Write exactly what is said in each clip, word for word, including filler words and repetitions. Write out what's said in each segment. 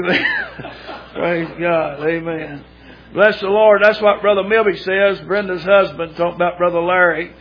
Praise God. Amen. Bless the Lord. That's what Brother Milby says, Brenda's husband, talking about Brother Larry.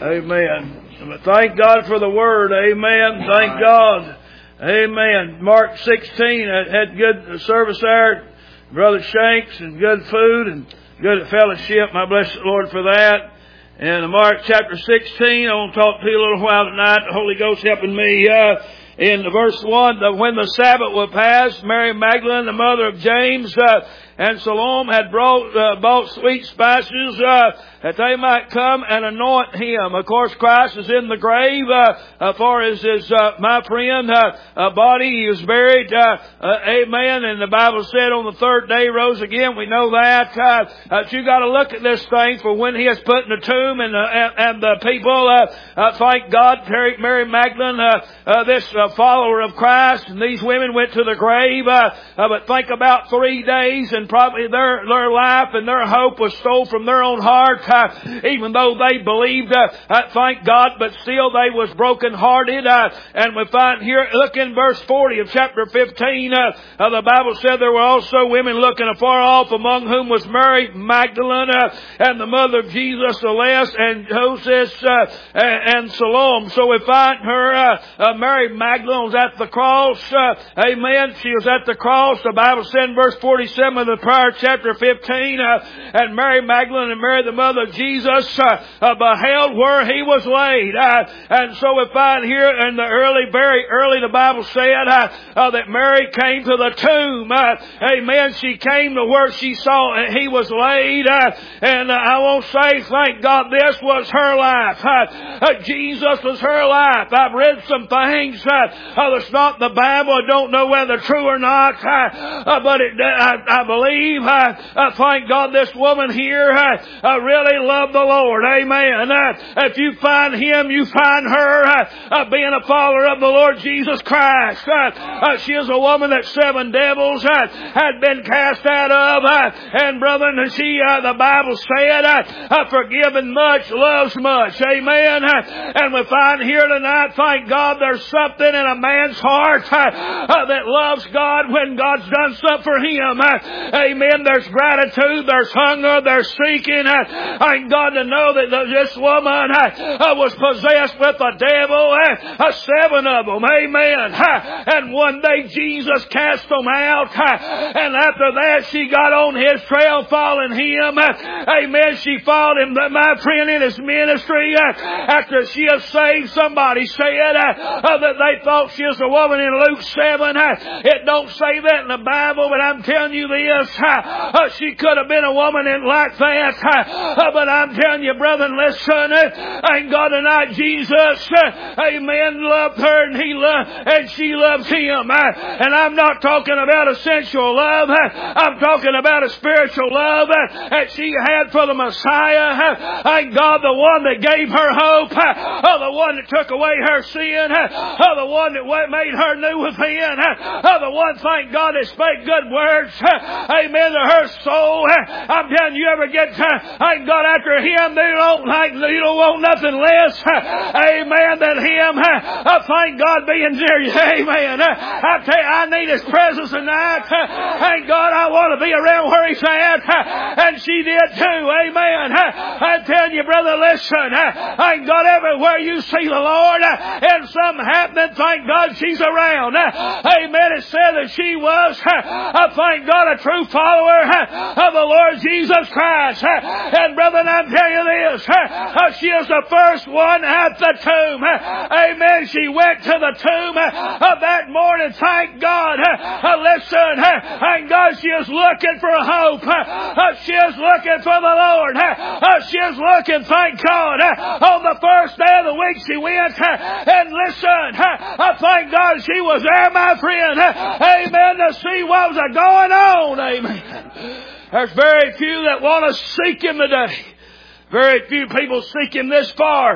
Amen. But thank God for the Word. Amen. Thank God. Amen. Mark sixteen had good service there. Brother Shanks and good food and good fellowship. I bless the Lord for that. And Mark chapter sixteen, I want to talk to you a little while tonight. The Holy Ghost helping me. Uh, in verse one, when the Sabbath was past, Mary Magdalene, the mother of James, uh, and Salome had brought, uh, bought sweet spices, uh, that they might come and anoint him. Of course, Christ is in the grave, uh, as far as his, uh, my friend, uh, uh, body. He was buried, uh, uh, amen. And the Bible said on the third day he rose again. We know that, uh, uh you gotta look at this thing for when he is put in the tomb and, uh, and, and the people, uh, uh, thank God, Mary Magdalene, uh, uh, this, uh, follower of Christ, and these women went to the grave, uh, uh but think about three days and probably their, their life and their hope was stole from their own heart, uh, even though they believed, uh, uh, thank God, but still they was brokenhearted, uh, and we find here, look in verse forty of chapter fifteen, uh, uh, the Bible said there were also women looking afar off, among whom was Mary Magdalene, uh, and the mother of Jesus, Celeste, and Joseph, uh, and, and Salome. So we find her, uh, uh, Mary Magdalene was at the cross, uh, amen, she was at the cross, the Bible said in verse forty-seven of the prior chapter fifteen, uh, and Mary Magdalene and Mary the mother of Jesus uh, uh, beheld where he was laid. Uh, and so we find here in the early, very early, the Bible said uh, uh, that Mary came to the tomb. Uh, amen. She came to where she saw he was laid. Uh, and uh, I won't say, thank God, this was her life. Uh, uh, Jesus was her life. I've read some things uh, uh, that's not in the Bible. I don't know whether true or not. Uh, uh, but it, I, I believe, uh, uh, thank God, this woman here uh, uh, really loved the Lord. Amen. Uh, if you find him, you find her uh, uh, being a follower of the Lord Jesus Christ. Uh, uh, she is a woman that seven devils uh, had been cast out of. Uh, and brethren, she, uh, the Bible said, uh, uh, forgiven much, loves much. Amen. Uh, and we find here tonight, thank God, there's something in a man's heart uh, uh, that loves God when God's done something for him. Uh, amen. There's gratitude, there's hunger, there's seeking. Uh, thank God to know that this woman uh, was possessed with the devil, uh, seven of them, amen. Uh, and one day Jesus cast them out, uh, and after that she got on his trail following him, uh, amen. She followed him, my friend, in his ministry. Uh, after she had saved, somebody said uh, uh, that they thought she was a woman in Luke seven. Uh, it don't say that in the Bible, but I'm telling you this, uh, uh, she could have been a woman in like that, uh, uh, but I'm telling you, brethren, listen, uh, thank God tonight, Jesus, uh, amen, loved her and he loved, and she loves him. Uh, and I'm not talking about a sensual love. Uh, I'm talking about a spiritual love uh, that she had for the Messiah. Uh, thank God, the one that gave her hope, uh, uh, the one that took away her sin, uh, uh, the one that made her new within, uh, uh, the one, thank God, that spake good words, uh, amen, to her soul. Uh, I'm telling you, you ever get, uh, thank God, after him, they don't like, you don't want nothing less, uh, amen, than him. Uh, uh, thank God being near you, amen. Uh, I tell you, I need his presence tonight. Uh, thank God, I want to be around where he's at, uh, and she did too, amen. Uh, I'm telling you, brother, listen, uh, thank God, everywhere you see the Lord, uh, and something happening, thank God she's around. Uh, amen. It said that she was, uh, uh, thank God, a true follower uh, of the Lord Jesus Christ. Uh, and brethren, I'm telling you this, uh, uh, she is the first one at the tomb. Uh, amen. She went to the tomb uh, that morning, thank God. Uh, uh, listen, uh, thank God she is looking for hope. Uh, uh, she is looking for the Lord. Uh, uh, she is looking, thank God, uh, on the first day of the week she went. Uh, and listen, uh, uh, thank God she was there, my friend. Uh, amen. To see what was going on. Amen. There's very few that want to seek him today. Very few people seek him this far.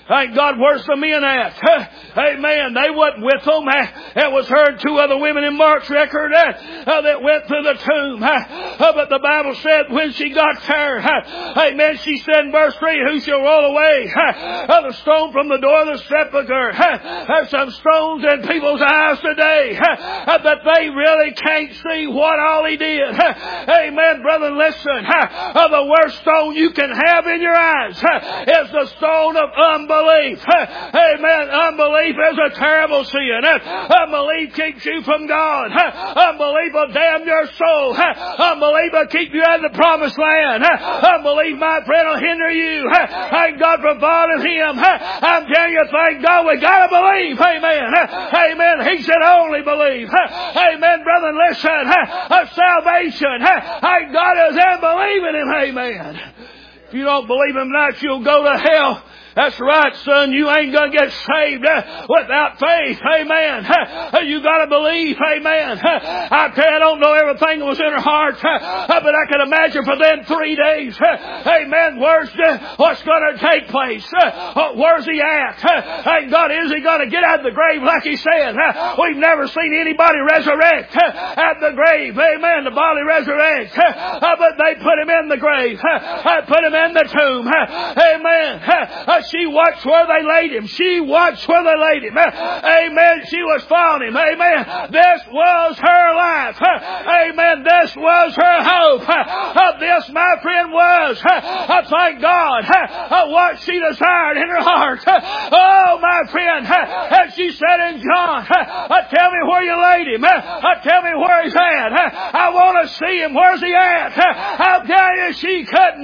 Thank God, where's the men at? Amen. They wasn't with them. It was her and two other women in Mark's record uh, that went to the tomb. Uh, but the Bible said when she got there, uh, amen, she said in verse three, who shall roll away uh, the stone from the door of the sepulchre? Uh, there's some stones in people's eyes today uh, that they really can't see what all he did. Uh, amen, brother, listen. Uh, the worst stone you can have in your eyes uh, is the stone of unbelief. Unbelief. Amen. Unbelief is a terrible sin. Unbelief keeps you from God. Unbelief will damn your soul. Unbelief will keep you out of the promised land. Unbelief, my friend, will hinder you. Thank God for following Him. I'm telling you, thank God, we gotta believe. Amen. Amen. He said only believe. Amen, brother, listen. Salvation. Thank God is in believing Him. Amen. If you don't believe Him tonight, you'll go to hell. That's right, son. You ain't going to get saved uh, without faith. Amen. Uh, you got to believe. Amen. Uh, I tell you, I don't know everything that was in her heart, uh, but I can imagine for them three days. Uh, amen. Where's the, what's going to take place? Uh, where's he at? Uh, thank God, is he going to get out of the grave like he said? Uh, we've never seen anybody resurrect uh, at the grave. Amen. The body resurrects. Uh, but they put him in the grave. Uh, put him in the tomb. Uh, amen. Uh, She watched where they laid him. She watched where they laid him. Amen. She was following him. Amen. This was her life. Amen. This was her hope. This, my friend, was, thank God, what she desired in her heart. Oh, my friend, as she said in John, tell me where you laid him. Tell me where he's at. I want to see him. Where's he at? I'll tell you, she couldn't,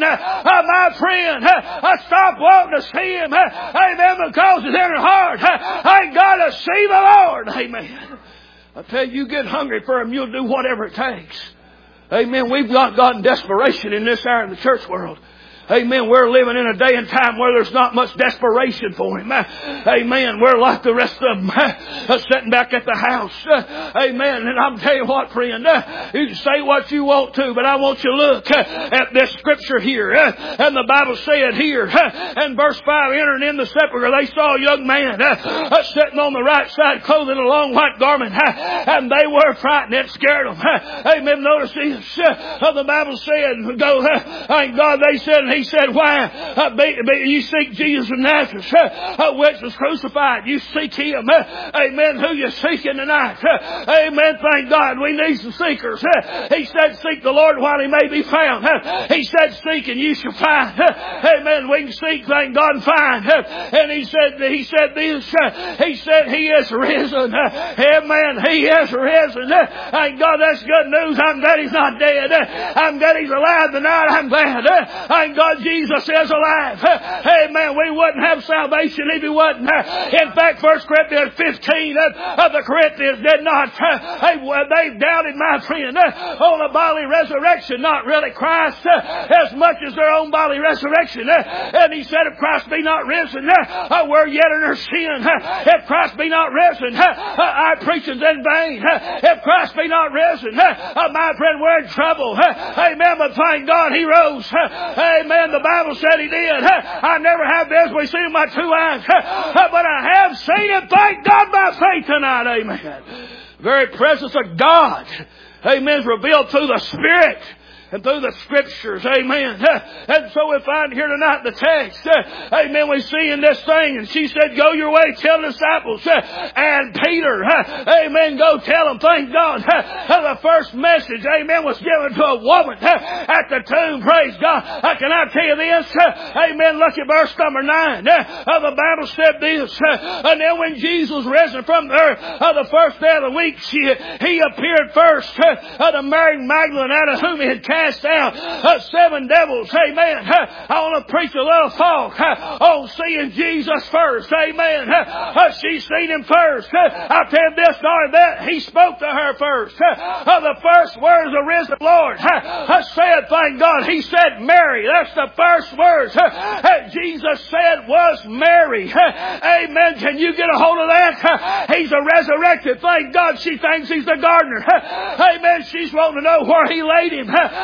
my friend, stop wanting to see him. Amen, because it's in her heart. I got to see the Lord. Amen. I tell you, you get hungry for Him, you'll do whatever it takes. Amen. We've not gotten desperation in this hour in the church world. Amen. We're living in a day and time where there's not much desperation for Him. Amen. We're like the rest of them, sitting back at the house. Amen. And I'm telling you what, friend, you can say what you want to, but I want you to look at this scripture here. And the Bible said here, in verse five, entering in the sepulchre, they saw a young man sitting on the right side, clothed in a long white garment, and they were frightened. It scared them. Amen. Notice this. The Bible said, go, thank God, they said, and he said, why uh, be, be, you seek Jesus of Nazareth, uh, which was crucified. You seek Him. Uh, amen. Who you seeking tonight? Uh, amen. Thank God. We need some seekers. Uh, he said, seek the Lord while He may be found. Uh, he said, seek and you shall find. Uh, amen. We can seek, thank God, and find. Uh, and He said, He said this. Uh, he said, He is risen. Uh, amen. He is risen. Uh, thank God, that's good news. I'm glad He's not dead. Uh, I'm glad He's alive tonight. I'm glad. Uh, thank God, Jesus is alive. Amen. We wouldn't have salvation if He wasn't. In fact, First Corinthians fifteen, uh, the Corinthians did not. Uh, they doubted, my friend, uh, on a bodily resurrection, not really Christ, uh, as much as their own bodily resurrection. Uh, and he said, if Christ be not risen, uh, we're yet in our sin. Uh, if Christ be not risen, uh, our preaching's in vain. Uh, if Christ be not risen, uh, my friend, we're in trouble. Uh, amen. But thank God He rose. Uh, amen. The Bible said He did. I never have this. We see Him with my two eyes. But I have seen Him, thank God, by faith tonight. Amen. The very presence of God, amen, is revealed through the Spirit and through the Scriptures. Amen. And so we find here tonight the text. Amen. We see in this thing. And she said, go your way, tell the disciples. And Peter, amen, go tell them. Thank God. The first message, amen, was given to a woman at the tomb. Praise God. Can I tell you this? Amen. Look at verse number nine. The Bible said this. And then when Jesus was risen from there, the first day of the week, she, He appeared first to Mary Magdalene, out of whom He had cast Cast out uh, seven devils. Amen. Uh, I want to preach a little talk uh, on seeing Jesus first. Amen. Uh, uh, she seen Him first. Uh, I'll tell you this or that. He spoke to her first. Uh, uh, the first words of risen Lord uh, uh, said, thank God, He said Mary. That's the first words uh, uh, Jesus said was Mary. Uh, amen. Can you get a hold of that? Uh, he's a resurrected. Thank God she thinks He's the gardener. Uh, amen. She's wanting to know where He laid Him. Uh,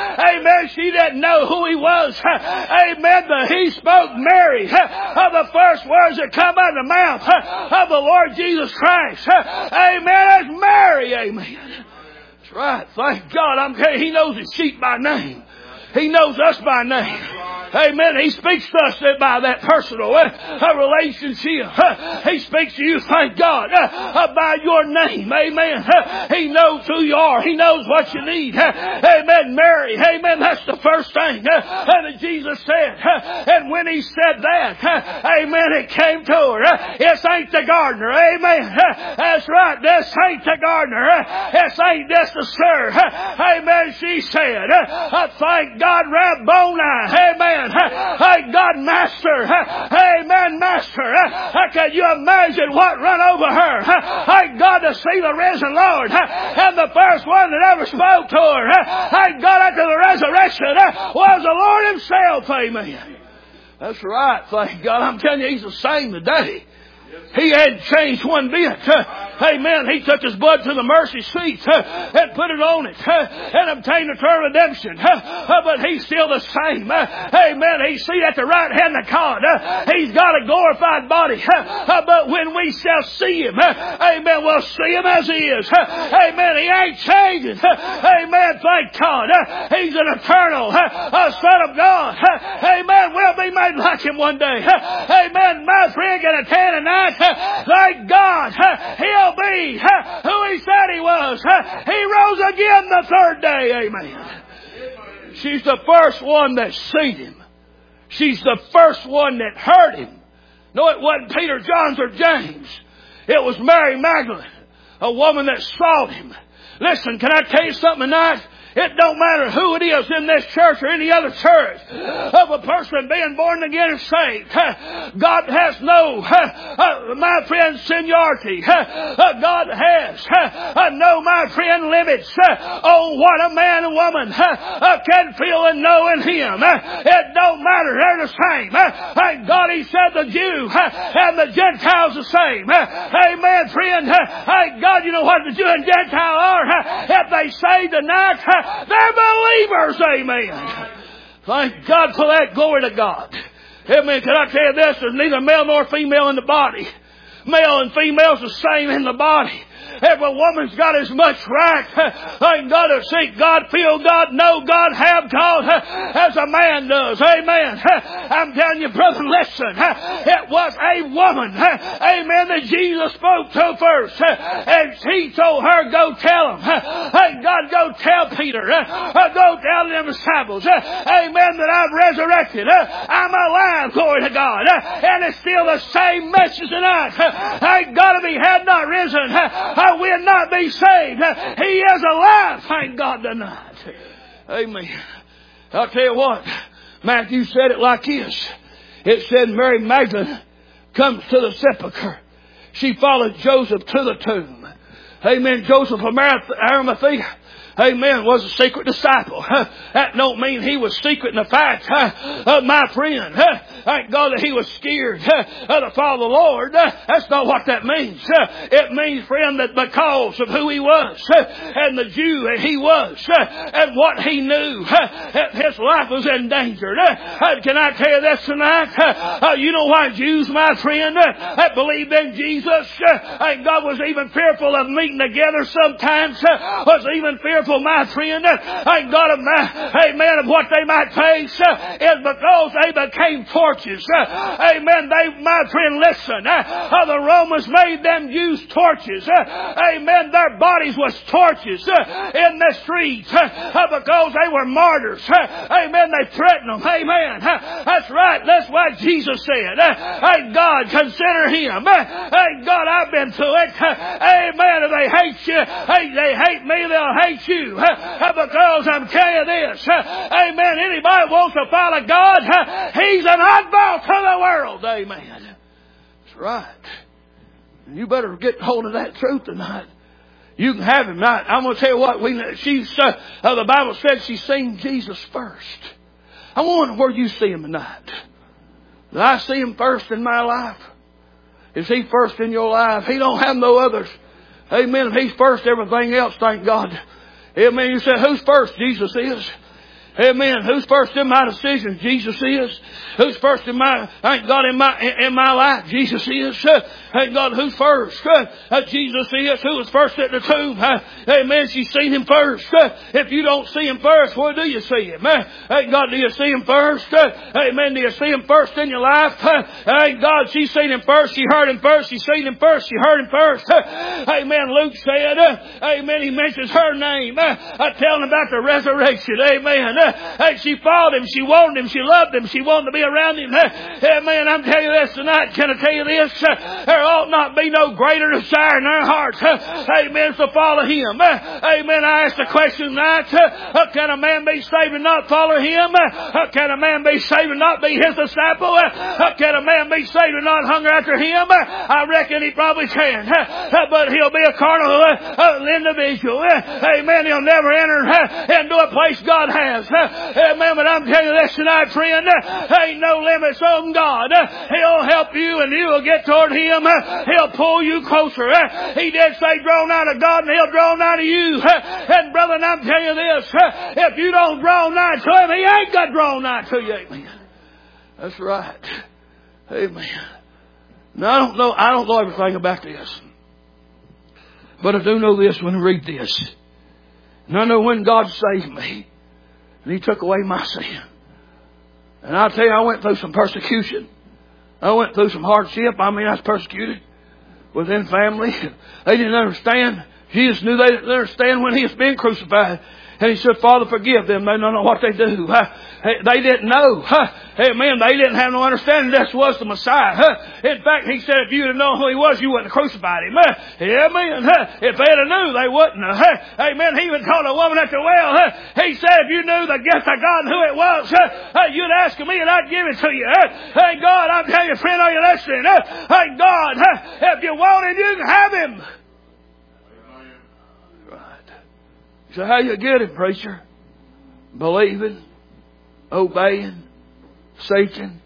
Amen. She didn't know who he was. Amen. But he spoke Mary of the first words that come out of the mouth of the Lord Jesus Christ. Amen. That's Mary. Amen. That's right. Thank God. I'm telling you, he knows his sheep by name. He knows us by name. Amen. He speaks to us by that personal uh, relationship. Uh, he speaks to you, thank God, uh, uh, by your name. Amen. Uh, he knows who you are. He knows what you need. Uh, amen. Mary. Amen. That's the first thing uh, that Jesus said. Uh, and when he said that, uh, amen, it came to her. Uh, this ain't the gardener. Amen. Uh, that's right. This ain't the gardener. Uh, this ain't this the sir. Uh, amen. She said, uh, thank God, Rabboni. Amen. Hey, God, Master. Amen, Master. Can you imagine what run over her? Hey, God, to see the risen Lord. And the first one that ever spoke to her. Hey, God, after the resurrection was the Lord himself. Amen. That's right. Thank God. I'm telling you, he's the same today. He hadn't changed one bit. Amen. He took his blood to the mercy seat and put it on it and obtained eternal redemption. But he's still the same. Amen. He's seated at the right hand of God. He's got a glorified body. But when we shall see him, amen, we'll see him as he is. Amen. He ain't changing. Amen. Thank God. He's an eternal Son of God. Amen. We'll be made like him one day. Amen. My friend, get a tan and nine. Thank God, he'll be who he said he was. He rose again the third day. Amen. She's the first one that seen him. She's the first one that heard him. No, it wasn't Peter, John, or James. It was Mary Magdalene, a woman that saw him. Listen, can I tell you something tonight? It don't matter who it is in this church or any other church of a person being born again and saved. God has no, my friend, seniority. God has no, my friend, limits on what a man and woman can feel and know in him. It don't matter. They're the same. Thank God he said the Jew and the Gentiles the same. Amen, friend. Thank God you know what the Jew and Gentile are. If they say tonight, they're believers, amen. Thank God for that. Glory to God. Amen. Can I tell you this? There's neither male nor female in the body. Male and female's the same in the body. Every woman's got as much right, thank God, to seek God, feel God, know God, have God, as a man does. Amen. I'm telling you, brother, listen. It was a woman, amen, that Jesus spoke to first. And he told her, go tell him. Thank God, go tell Peter. Go tell them disciples. Amen, that I've resurrected. I'm alive, glory to God. And it's still the same message tonight. Thank God, if he had not risen, we'll not be saved. He is alive, thank God tonight. Amen. I'll tell you what, Matthew said it like this. It said Mary Magdalene comes to the sepulchre. She followed Joseph to the tomb. Amen. Joseph of Arimathea, amen, was a secret disciple. That don't mean he was secret in the fact of my friend. Thank God that he was scared to follow the Lord. That's not what that means. It means, friend, that because of who he was and the Jew that he was and what he knew, his life was endangered. Can I tell you this tonight? You know why Jews, my friend, that believed in Jesus, and God was even fearful of meeting together sometimes, was even fearful, my friend, thank God, of my, amen, of what they might face, is because they became torches. Amen. They, my friend, listen. How the Romans made them use torches. Amen. Their bodies was torches in the streets because they were martyrs. Amen. They threatened them. Amen. That's right. That's what Jesus said. Thank God, consider him. Thank God, I've been through it. Amen. If they hate you, hey, they hate me, they'll hate you. Because I'm telling you this. Amen. Anybody wants to follow God, he's an oddball to the world. Amen. That's right. You better get hold of that truth tonight. You can have him. Now, I'm going to tell you what. We, she's, uh, uh, the Bible said she's seen Jesus first. I wonder where you see him tonight. Did I see him first in my life? Is he first in your life? He don't have no others. Amen. If he's first, everything else, thank God. Amen. You say, who's first? Jesus is. Amen. Who's first in my decisions? Jesus is. Who's first in my, thank God, in my, in my life? Jesus is. Uh, thank God, who's first? Uh, uh, Jesus is. Who was first at the tomb? Uh, amen. She's seen Him first. Uh, if you don't see Him first, where do you see Him? Uh, thank God, do you see Him first? Uh, amen. Do you see Him first in your life? Uh, thank God, she's seen Him first. She heard Him first. She's seen Him first. She heard Him first. Uh, amen. Luke said, uh, amen. He mentions her name. Uh, uh, telling about the resurrection. Amen. Uh, Hey, she followed Him. She wanted Him. She loved Him. She wanted to be around Him. Hey, man, I'm telling you this tonight. Can I tell you this? There ought not be no greater desire in our hearts. Amen. To follow Him. Amen. I ask the question tonight. Can a man be saved and not follow Him? Can a man be saved and not be His disciple? Can a man be saved and not hunger after Him? I reckon he probably can. But he'll be a carnal individual. Amen. He'll never enter into a place God has. Amen. But I'm telling you this tonight, friend. Ain't no limits on God. He'll help you and you will get toward Him. He'll pull you closer. He did say, draw nigh to God and He'll draw nigh to you. And brother, and I'm telling you this. If you don't draw nigh to Him, He ain't got to draw nigh to you. Amen. That's right. Amen. Now, I don't know, I don't know everything about this. But I do know this when I read this. And I know when God saved me. And He took away my sin. And I'll tell you, I went through some persecution. I went through some hardship. I mean, I was persecuted within family. They didn't understand. Jesus knew they didn't understand when He was being crucified. And He said, Father, forgive them. They don't know what they do. They didn't know. Amen. They didn't have no understanding this was the Messiah. In fact, He said, if you had known who He was, you wouldn't have crucified Him. Amen. If they had known, they wouldn't have. Amen. He even told a woman at the well, He said, if you knew the gift of God and who it was, you'd ask me and I'd give it to you. Thank God, I'm telling you, friend, are you listening? Thank God, if you want Him, you can have Him. So how you get Him, preacher? Believing, obeying, seeking.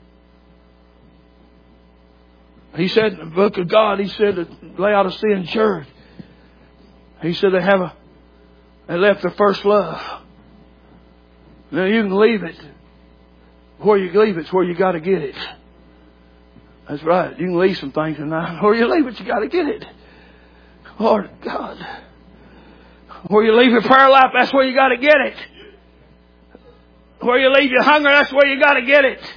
He said in the book of God, He said to Laodicean church, He said they have a, they left their first love. Now you can leave it. Where you leave it's where you got to get it. That's right. You can leave some things tonight. Where you leave it, you got to get it. Lord God. Where you leave your prayer life, that's where you got to get it. Where you leave your hunger, that's where you got to get it.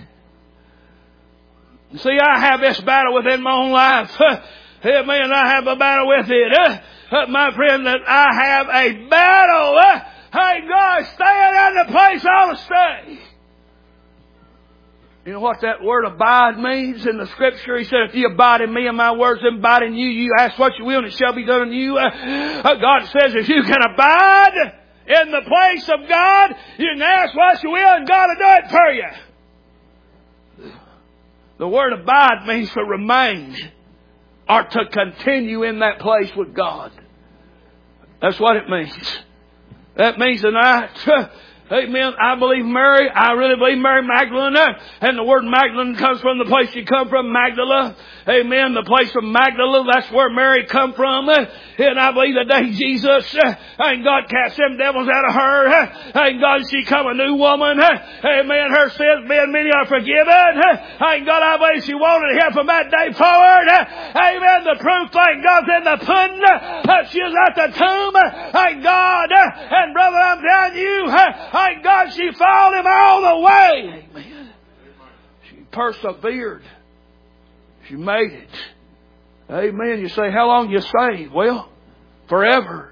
See, I have this battle within my own life. Amen. I have a battle with it. My friend, that I have a battle. Hey, God, stay in the place I ought to stay. You know what that word abide means in the Scripture? He said, if you abide in me and my words abide in you, you ask what you will and it shall be done in you. Uh, God says if you can abide in the place of God, you can ask what you will and God will do it for you. The word abide means to remain or to continue in that place with God. That's what it means. That means tonight... Amen. I believe Mary, I really believe Mary Magdalene. And the word Magdalene comes from the place she come from, Magdala. Amen. The place of Magdala, that's where Mary come from. And I believe the day Jesus, and God cast them devils out of her. And God, she come a new woman. Amen. Her sins being many are forgiven. And God, I believe she wanted to hear from that day forward. Amen. The proof, thank God's in the pudding. She was at the tomb. Thank God. And brother, I'm telling you, thank God she followed Him all the way. Amen. She persevered. She made it. Amen. You say, how long you saved? Well, forever.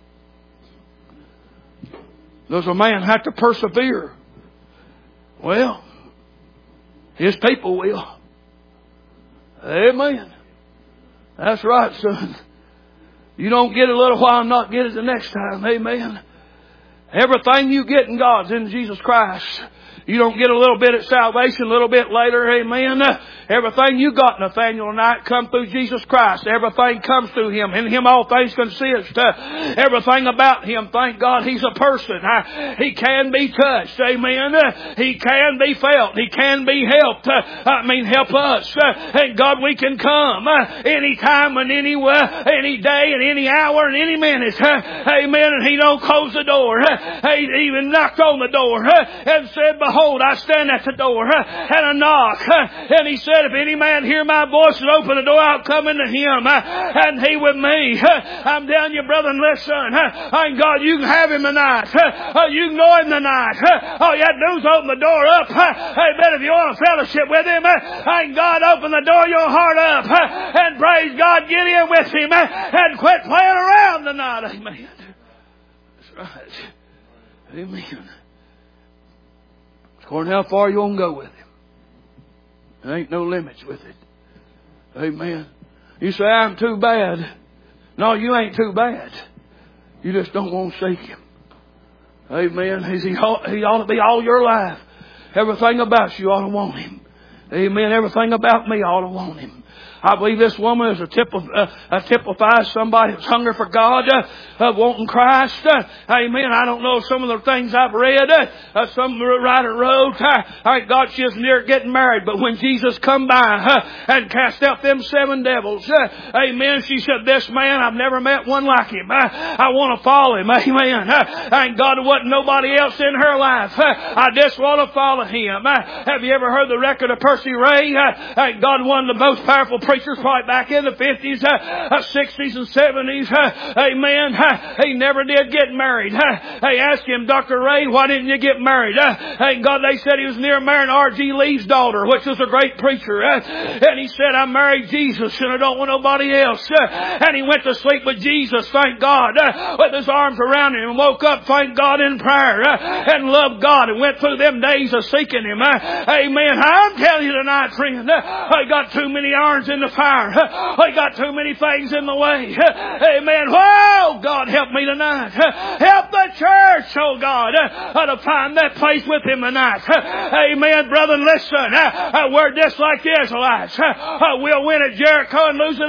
Does a man have to persevere? Well, his people will. Amen. That's right, son. You don't get it a little while and not get it the next time. Amen. Everything you get in God's in Jesus Christ. You don't get a little bit at salvation, a little bit later. Amen. Everything you got, Nathaniel and I, come through Jesus Christ. Everything comes through Him. In Him all things consist. Uh, everything about Him, thank God, He's a person. Uh, he can be touched. Amen. Uh, he can be felt. He can be helped. Uh, I mean, help us. Uh, and God, we can come uh, any time and any, uh, any day and any hour and any minute. Uh, amen. And He don't close the door. Uh, He even knocked on the door and said, behold, I stand at the door and I knock. And He said, if any man hear my voice and open the door, I'll come into him and he with me. I'm telling you, brother and listen, thank God you can have him tonight. You can know him tonight. All you have to do is open the door up. Amen. If you want to fellowship with him, thank God, open the door of your heart up and praise God, get in with him and quit playing around tonight. Amen. That's right. Amen. According to how far you want to go with him. There ain't no limits with it. Amen. You say, I'm too bad. No, you ain't too bad. You just don't want to seek him. Amen. He, he ought to be all your life. Everything about you ought to want him. Amen. Everything about me ought to want him. I believe this woman is a, typif- uh, a typifies somebody who's hungry for God, uh, of wanting Christ. Uh, amen. I don't know some of the things I've read. Uh, uh, some writer wrote, uh, thank God she was near getting married, but when Jesus come by uh, and cast out them seven devils, uh, amen, she said, this man, I've never met one like him. Uh, I want to follow him. Amen. Uh, thank God there wasn't nobody else in her life. Uh, I just want to follow him. Uh, have you ever heard the record of Percy Ray? Uh, thank God, one of the most powerful preachers probably back in the fifties, uh, uh, sixties and seventies. Uh, amen. Uh, he never did get married. Uh, they asked him, Doctor Ray, why didn't you get married? Uh, thank God they said he was near marrying R G Lee's daughter, which was a great preacher. Uh, and he said, I married Jesus and I don't want nobody else. Uh, and he went to sleep with Jesus, thank God, uh, with his arms around him and woke up, thank God, in prayer uh, and loved God and went through them days of seeking him. Uh, amen. I'm telling you tonight, friend, uh, I got too many irons in the fire. I got too many things in the way. Amen. Oh, God, help me tonight. Help the church, oh God, to find that place with him tonight. Amen. Brother, listen. We're just like the Israelites. We'll win at Jericho and lose at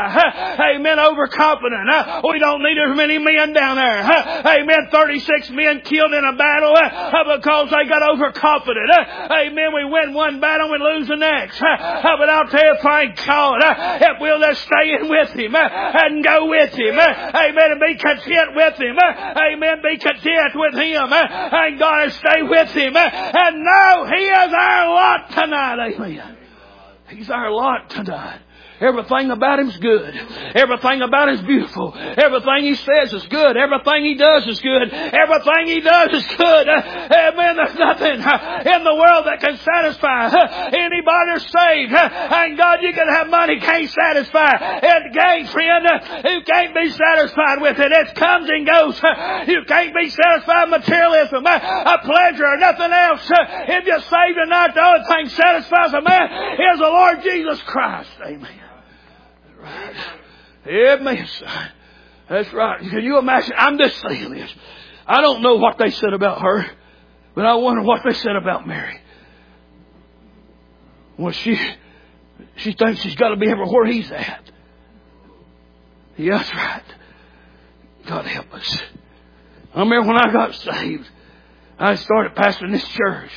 Ai. Amen. Overconfident. We don't need as many men down there. Amen. thirty-six men killed in a battle because they got overconfident. Amen. We win one battle and we lose the next. But I'll tell you, thank God, if we'll just stay in with him and go with him. Amen. And be content with him. Amen. Be content with him. And God, stay with him. And know he is our lot tonight. Amen. He's our lot tonight. Everything about him's good. Everything about him's beautiful. Everything he says is good. Everything he does is good. Everything he does is good. Amen. There's nothing in the world that can satisfy anybody who's saved. And God, you can have money, can't satisfy. It can't, friend. You can't be satisfied with it. It comes and goes. You can't be satisfied with materialism, a pleasure, or nothing else. If you're saved tonight, the only thing satisfies a man is the Lord Jesus Christ. Amen. Right. Amen. That's right. Can you imagine? I'm just saying this. I don't know what they said about her, but I wonder what they said about Mary. Well, she she thinks she's got to be everywhere he's at. Yeah, that's right. God help us. I remember when I got saved, I started pastoring this church.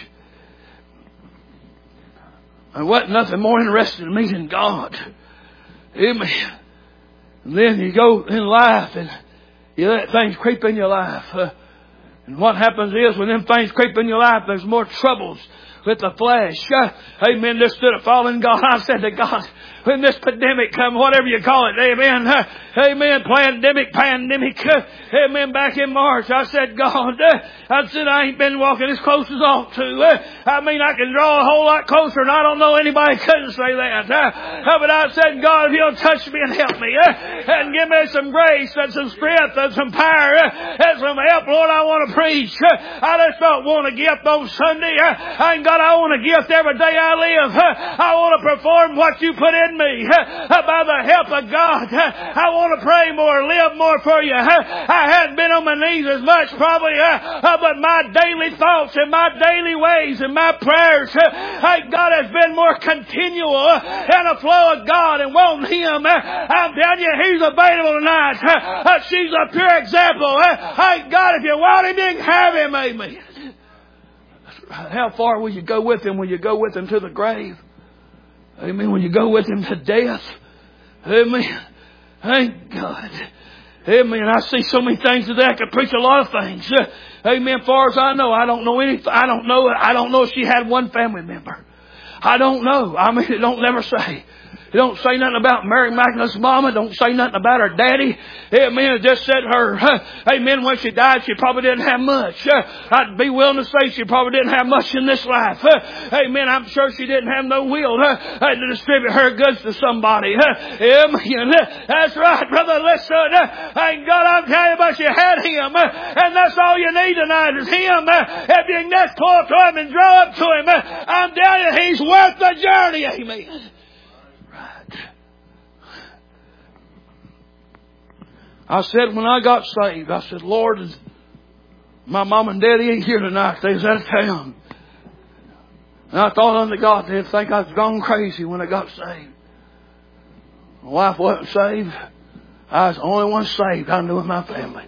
I wasn't nothing more interested in me than God. Amen. And then you go in life and you let things creep in your life. Uh, and what happens is when them things creep in your life, there's more troubles with the flesh. Uh, amen. Just stood of following God. I said to God, when this pandemic come, whatever you call it, amen, uh, amen, pandemic, pandemic, uh, amen, back in March, I said, God, uh, I said, I ain't been walking as close as I ought to. Uh, I mean, I can draw a whole lot closer, and I don't know anybody couldn't say that. Uh, uh, but I said, God, if you'll touch me and help me, uh, and give me some grace and some strength and some power uh, and some help, Lord, I want to preach. Uh, I just don't want a gift on Sunday. Uh, I ain't God, I want a gift every day I live. Uh, I want to perform what you put in me uh, by the help of God. Uh, I want to pray more, live more for you. Uh, I hadn't been on my knees as much probably, uh, uh, but my daily thoughts and my daily ways and my prayers, uh, uh, God has been more continual uh, in a flow of God and wanting Him. Uh, I'm telling you, He's available tonight. Uh, uh, she's a pure example. Uh, uh, God, if you want Him, you can have Him. Amen. How far will you go with Him? Will you go with Him to the grave? Amen. Will you go with Him to death? Amen. Thank God. Amen. I see so many things today. I could preach a lot of things. Amen. As far as I know, I don't know any. I don't know. I don't know if she had one family member. I don't know. I mean, it don't never say. It don't say nothing about Mary Magdalene's mama. Don't say nothing about her daddy. Amen. It just said her. Amen. When she died, she probably didn't have much. I'd be willing to say she probably didn't have much in this life. Amen. I'm sure she didn't have no will to distribute her goods to somebody. Amen. That's right, brother. Listen. Thank God I'm telling you, but you had Him. And that's all you need tonight is Him. If you can just pull to Him and draw up to Him, I'm telling you, He's worth the journey. Amen. I said when I got saved, I said, Lord, my mom and daddy ain't here tonight. They was out of town. And I thought unto God, they'd think I was gone crazy when I got saved. My wife wasn't saved. I was the only one saved I knew in my family.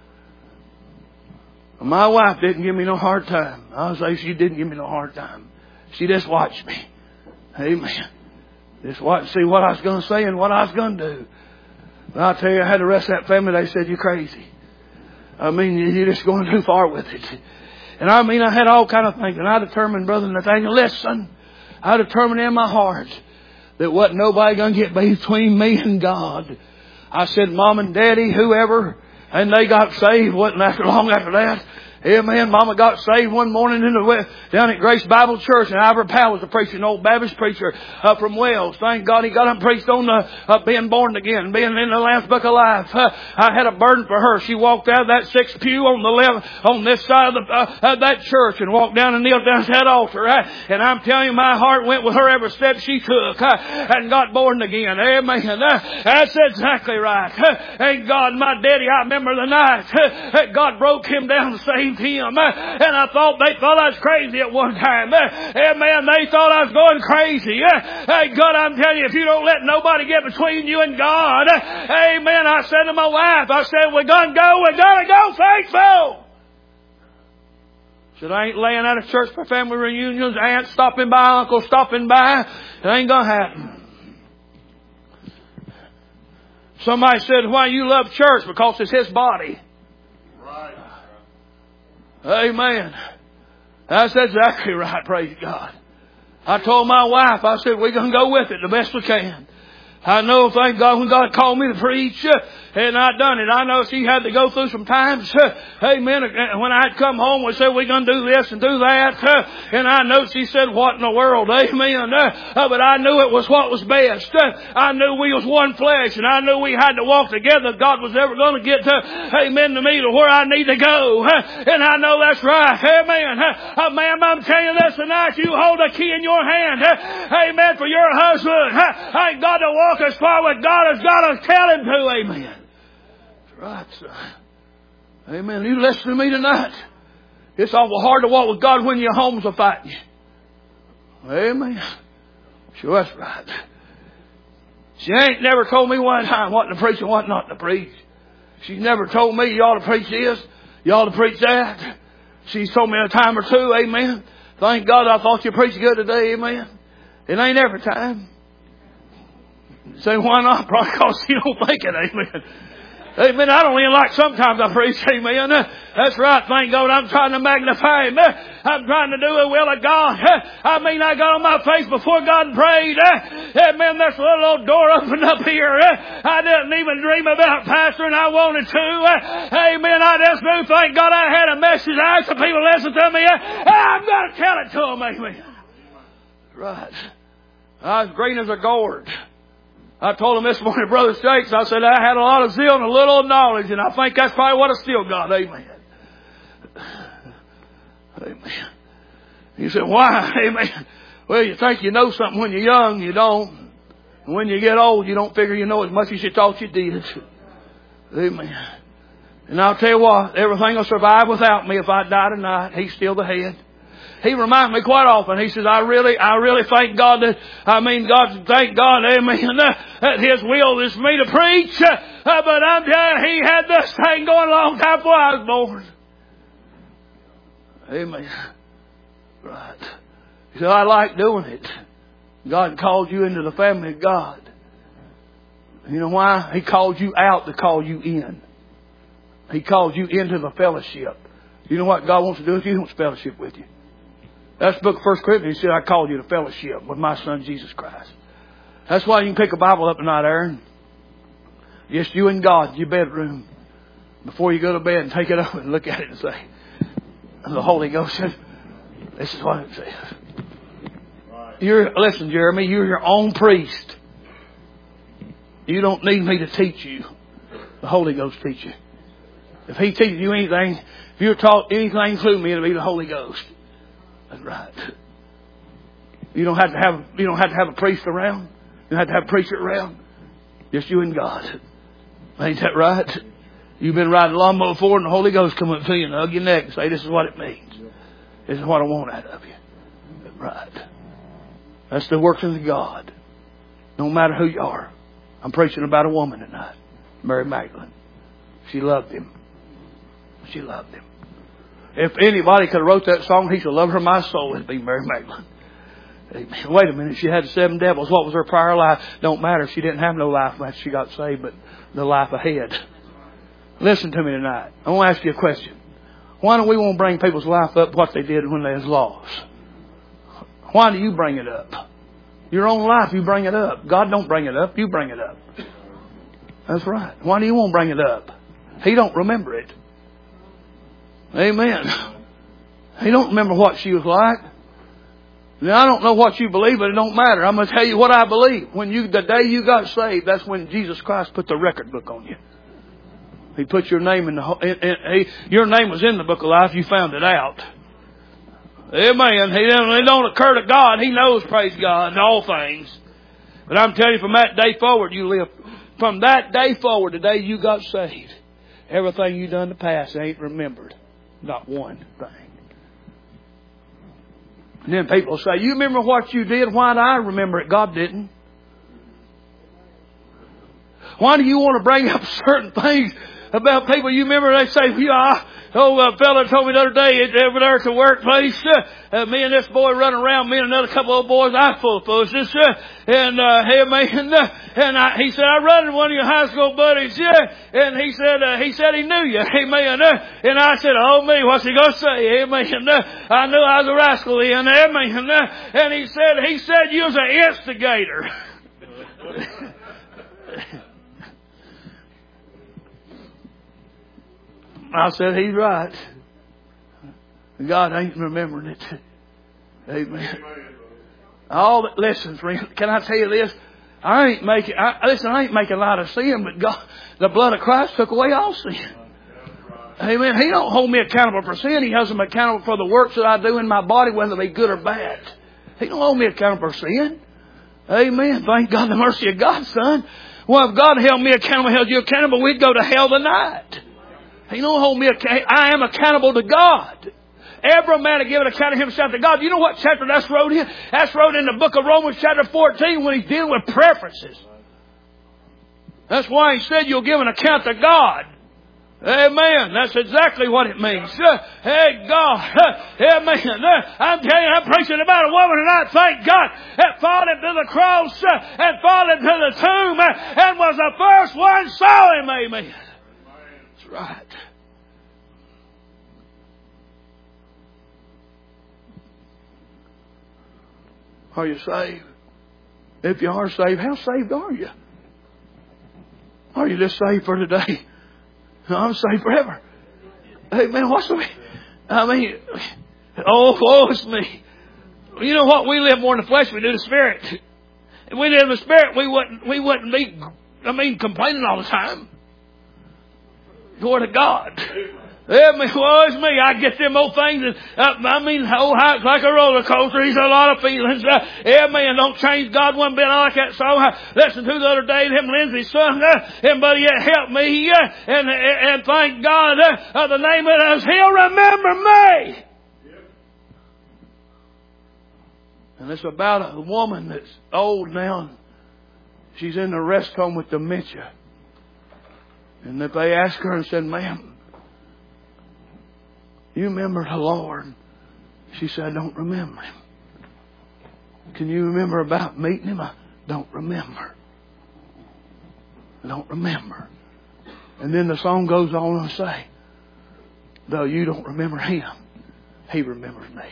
My wife didn't give me no hard time. I was say she didn't give me no hard time. She just watched me. Amen. Just watch, see what I was going to say and what I was going to do. But I'll tell you, I had the rest of that family, they said, you're crazy. I mean, you're just going too far with it. And I mean, I had all kind of things. And I determined, Brother Nathaniel, listen, I determined in my heart that wasn't nobody going to get between me and God. I said, Mom and Daddy, whoever, and they got saved. Wasn't after long after that. Amen. Mama got saved one morning in the down at Grace Bible Church, and Ivor Powell was a preacher, an old Baptist preacher uh, from Wales. Thank God he got up and preached on the uh, being born again, being in the Lamb's Book of Life. Uh, I had a burden for her. She walked out of that sixth pew on the left, on this side of, the, uh, of that church, and walked down and kneeled down at that altar. Uh, and I'm telling you, my heart went with her every step she took, uh, and got born again. Amen. Uh, that's exactly right. Uh, thank God, my daddy. I remember the night uh, God broke him down to save him. And I thought they thought I was crazy at one time. Amen. They thought I was going crazy. Hey, God, I'm telling you, if you don't let nobody get between you and God, amen. I said to my wife, I said, we're going to go, we're going to go faithful. Said, I ain't laying out of church for family reunions, aunt stopping by, uncle stopping by. It ain't going to happen. Somebody said, why you love church? Because it's His body. Amen. That's exactly right. Praise God. I told my wife, I said, we're going to go with it the best we can. I know, thank God, when God called me to preach, and I done it. I know she had to go through some times. Amen. When I'd come home, we said, we're going to do this and do that. And I know she said, what in the world? Amen. But I knew it was what was best. I knew we was one flesh, and I knew we had to walk together. God was ever going to get to, amen, to me to where I need to go. And I know that's right. Amen. Oh, ma'am, I'm telling you this tonight. You hold a key in your hand. Amen. For your husband. Thank God to walk as far with God as God has tell him to. Amen. That's right, son. Amen. You listen to me tonight. It's awful hard to walk with God when your homes are fighting you. Amen. Sure, that's right. She ain't never told me one time what to preach and what not to preach. She's never told me you ought to preach this, you ought to preach that. She's told me a time or two. Amen. Thank God I thought you preached good today. Amen. It ain't every time. Say, why not? Probably because you don't think it. Amen. Amen. I don't even like sometimes I preach. Amen. That's right. Thank God I'm trying to magnify Him. I'm trying to do the will of God. I mean, I got on my face before God and prayed. Amen. There's a little old door opened up here. I didn't even dream about pastoring. I wanted to. Amen. I just knew, thank God I had a message. I asked the people to listen to me. I'm going to tell it to them. Amen. Right. I was green as a gourd. I told him this morning, Brother Shakes, I said, I had a lot of zeal and a little knowledge, and I think that's probably what I still got. Amen. Amen. He said, why? Amen. Well, you think you know something when you're young, you don't. And when you get old, you don't figure you know as much as you thought you did. Amen. And I'll tell you what, everything will survive without me if I die tonight. He's still the head. He reminds me quite often. He says, I really, I really thank God that, I mean, God, thank God, amen, that His will is for me to preach. Uh, but I'm telling you, He had this thing going a long time before I was born. Amen. Right. He said, I like doing it. God called you into the family of God. You know why? He called you out to call you in. He called you into the fellowship. You know what God wants to do with you? He wants fellowship with you. That's the book of First Corinthians. He said, I called you to fellowship with my Son, Jesus Christ. That's why you can pick a Bible up tonight, Aaron. Just you and God in your bedroom. Before you go to bed, and take it up and look at it and say, the Holy Ghost says, this is what it says. You're, listen, Jeremy, you're your own priest. You don't need me to teach you. The Holy Ghost teach you. If He teaches you anything, if you're taught anything through me, it'll be the Holy Ghost. That's right. You don't have to have you don't have to have a priest around. You don't have to have a preacher around. Just you and God. Ain't that right? You've been riding a lawnmower before, and the Holy Ghost come up to you and hug your neck and say, "This is what it means. This is what I want out of you." That's right. That's the working of God. No matter who you are. I'm preaching about a woman tonight, Mary Magdalene. She loved Him. She loved Him. If anybody could have wrote that song, He shall love her my soul, it'd be Mary Magdalene. Amen. Wait a minute, she had seven devils. What was her prior life? Don't matter. She didn't have no life after she got saved, but the life ahead. Listen to me tonight. I want to ask you a question. Why don't we want to bring people's life up what they did when they was lost? Why do you bring it up? Your own life, you bring it up. God don't bring it up. You bring it up. That's right. Why do you want to bring it up? He don't remember it. Amen. He don't remember what she was like. Now, I don't know what you believe, but it don't matter. I'm going to tell you what I believe. When you, the day you got saved, that's when Jesus Christ put the record book on you. He put your name in the, in, in, he, your name was in the book of life. You found it out. Amen. He don't, it don't occur to God. He knows, praise God, in all things. But I'm telling you, from that day forward, you live. From that day forward, the day you got saved, everything you done in the past ain't remembered. Not one thing. And then people say, you remember what you did? Why do I remember it? God didn't. Why do you want to bring up certain things about people? You remember they say, yeah, oh, a fella told me the other day over there at the workplace, uh, uh, me and this boy running around, me and another couple of boys, I full of foolishness, uh, and uh, hey, man, uh, and I, he said, I run into one of your high school buddies, yeah, and he said, uh, he said he knew you, amen, uh, and I said, oh me, what's he gonna say, amen, uh, I knew I was a rascal, and amen, uh, and he said, he said you was an instigator. I said, he's right. God ain't remembering it. Amen. All that, listen, friend, can I tell you this? I ain't making, I, listen, I ain't making light of sin, but God, the blood of Christ took away all sin. Amen. He don't hold me accountable for sin. He holds me accountable for the works that I do in my body, whether they be good or bad. He don't hold me accountable for sin. Amen. Thank God, the mercy of God, son. Well, if God held me accountable, held you accountable, we'd go to hell tonight. He don't hold me accountable. I am accountable to God. Every man to give an account of himself to God. You know what chapter that's wrote in? That's wrote in the book of Romans chapter fourteen when he's dealing with preferences. That's why he said you'll give an account to God. Amen. That's exactly what it means. Uh, hey, God. Uh, amen. Uh, I'm telling you, I'm preaching about a woman tonight, thank God, that followed him to the cross uh, and followed him to the tomb uh, and was the first one saw him. Amen. That's right. Are you saved? If you are saved, how saved are you? Are you just saved for today? No, I'm saved forever. Hey, man, what's the... I mean, oh, woe is me. You know what? We live more in the flesh than we do the spirit. If we live in the spirit, we wouldn't, we wouldn't be, I mean, complaining all the time. Glory to God. Yeah, me, woe is me. I get them old things. And, uh, I mean, oh, how it's like a roller coaster. He's a lot of feelings. Uh, yeah, man, don't change God one bit. I like that song. I listened to the other day, him Lindsay sung, uh, and buddy, yeah, help me. Uh, and, and, and thank God, uh, uh, the name of it is, He'll remember me. And it's about a woman that's old now. She's in the rest home with dementia. And if they ask her and said, ma'am, you remember the Lord? She said, I don't remember Him. Can you remember about meeting Him? I don't remember. I don't remember. And then the song goes on to say, though you don't remember him, he remembers me.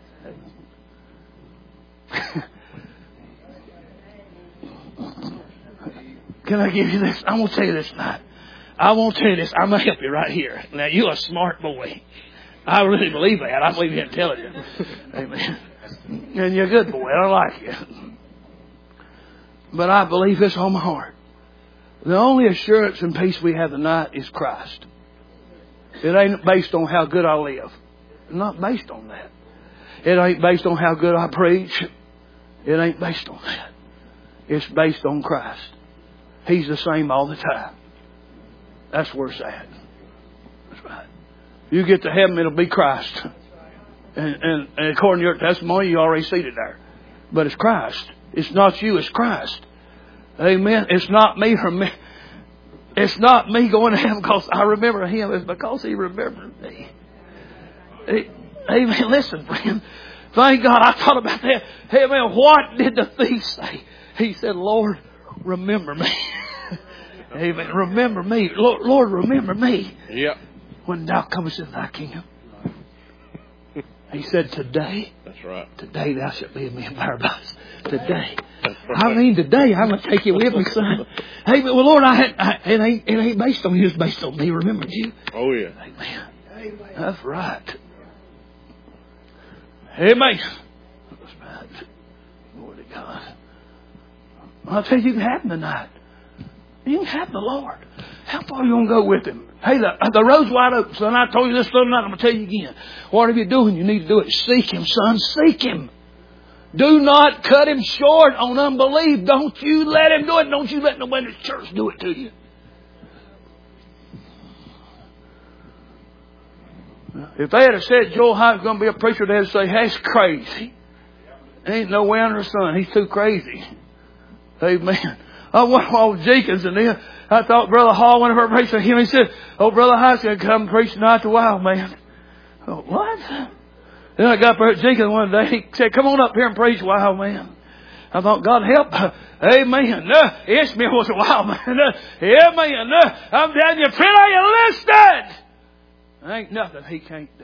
Can I give you this? I'm going to tell you this tonight. I won't tell you this. I'm going to help you right here. Now, you're a smart boy. I really believe that. I believe you're intelligent. Amen. And you're a good boy. I like you. But I believe this on my heart. The only assurance and peace we have tonight is Christ. It ain't based on how good I live. It's not based on that. It ain't based on how good I preach. It ain't based on that. It's based on Christ. He's the same all the time. That's where it's at. That's right. You get to heaven, it'll be Christ. And, and, and according to your testimony, you already seated there. But it's Christ. It's not you, it's Christ. Amen. It's not me. It's not me going to heaven because I remember him. It's because he remembered me. Amen. Listen, friend. Thank God I thought about that. Hey, man, what did the thief say? He said, Lord, remember me. Amen. Remember me. Lord, Lord, remember me. Yep. When thou comest into thy kingdom. He said, today. That's right. Today thou shalt be with me in paradise. Today. I mean, today I'm going to take you with me, son. Hey, well, Lord, I, had, I it ain't it ain't based on you. It's based on me. Remember you. Oh yeah. Amen. Amen. That's right. Amen. That's right. Glory to God. I'll tell you, you can have him tonight. You can have the Lord. How far are you going to go with him? Hey, the, the road's wide open, son. I told you this the other night. I'm going to tell you again. Whatever you're doing, you need to do it. Seek him, son. Seek him. Do not cut him short on unbelief. Don't you let him do it. Don't you let nobody in the church do it to you. If they had said Joel Hyde's going to be a preacher, they'd say, that's crazy. Ain't no way under the sun. He's too crazy. Amen. I went to all Jenkins, and then I thought Brother Hall went over and preached to him. He said, oh, Brother Hyde's going to come and preach tonight to Wild Man. Oh, what? Then I got up there at Jenkins one day. He said, come on up here and preach, Wild Man. I thought, God help. Amen. Uh, Ishmael was a wild man. Uh, amen. Uh, I'm telling you, friend, are you listening? There ain't nothing he can't do.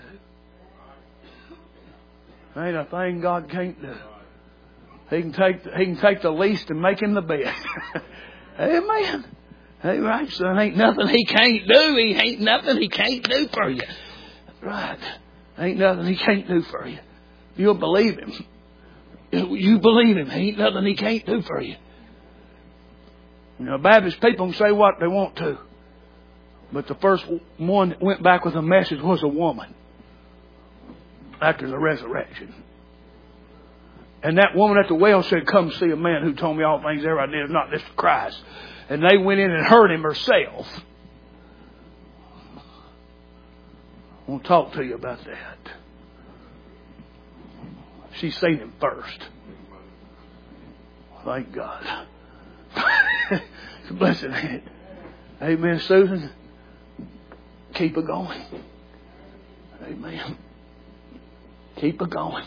There ain't a thing God can't do. He can take he can take the least and make him the best. Amen. Hey, right, son. Ain't nothing he can't do. He ain't nothing he can't do for you. Right. Ain't nothing he can't do for you. You'll believe him. You believe him. Ain't nothing he can't do for you. You know, Baptist people can say what they want to. But the first one that went back with a message was a woman. After the resurrection. And that woman at the well said, come see a man who told me all things ever I did, if not this Christ. And they went in and heard him herself. I want to talk to you about that. She's seen him first. Thank God. It's a blessing, ain't it? Amen, Susan. Keep it going. Amen. Keep it going.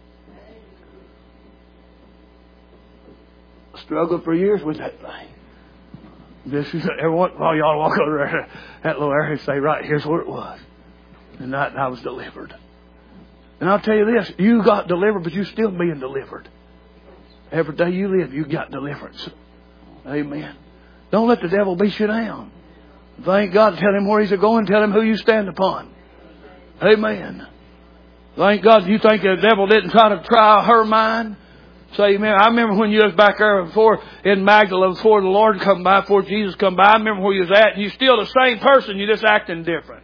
Struggled for years with that thing. This is every once in a while y'all walk over there, that little area and say, right, here's where it was. And I, I was delivered. And I'll tell you this, you got delivered, but you're still being delivered. Every day you live, you got deliverance. Amen. Don't let the devil beat you down. Thank God. Tell him where he's going. Tell him who you stand upon. Amen. Thank God. You think the devil didn't try to try her mind? Say, amen. I remember when you was back there before in Magdala, before the Lord come by, before Jesus come by. I remember where you was at. And you're still the same person. You're just acting different.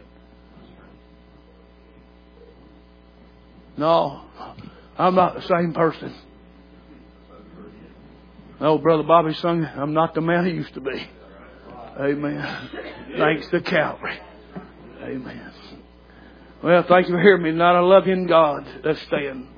No, I'm not the same person. Oh, Brother Bobby sung, I'm not the man I used to be. Amen. Thanks to Calvary. Amen. Well, thank you for hearing me tonight. I love you in God. Let's stand.